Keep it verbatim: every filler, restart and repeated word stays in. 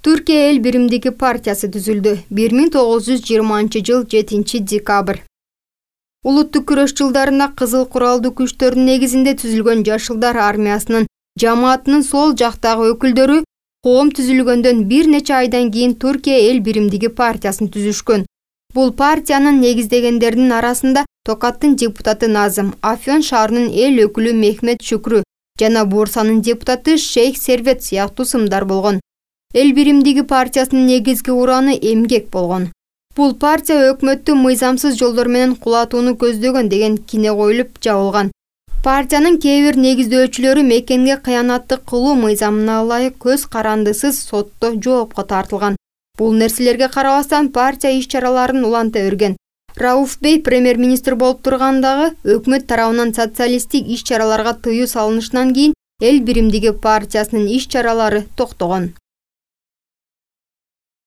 Түркия эл биримдиги партиясы түзүлдү. бир миң тогуз жүз жыйырманчы жыл жетинчи декабрь. Улуттук күрөш жылдарында кызыл куралдуу күчтөрдүн негизинде түзүлгөн Жашылдар армиясынын жамаатынын сол жактагы өкүлдөрү коом түзүлгөндөн бир нече айдан кийин Түркия эл биримдиги партиясын түзүшкөн. Бул партиянын негиздегендердин арасында Токаттын депутаты Назым, Афьон шаарынын эл өкүлү Мехмет Шүкрү жана Бурсанын депутаты Шейх Сервет сыяктуу сымдар болгон. Эл биримдиги партиясынын негизги ураны эмгек болгон. Бул партия өкмөттү мыйзамсыз жолдор менен кулатууну көздөгөн деген кине коюлуп жабылган. Партиянын кээ бир негиздөөчүлөрү мекенге кыянаттык кылуу мыйзамына ылайык көз карандысыз сотто жоопко тартылган. Бул нерселерге карабастан партия иш-чараларын уланта өргөн. Рауф Бей премьер-министр болуп тургандагы өкмөт тарабынан социалисттик иш-чараларга тыюу салынышынан кийин эл биримдиги партиясынын иш-чаралары токтогон.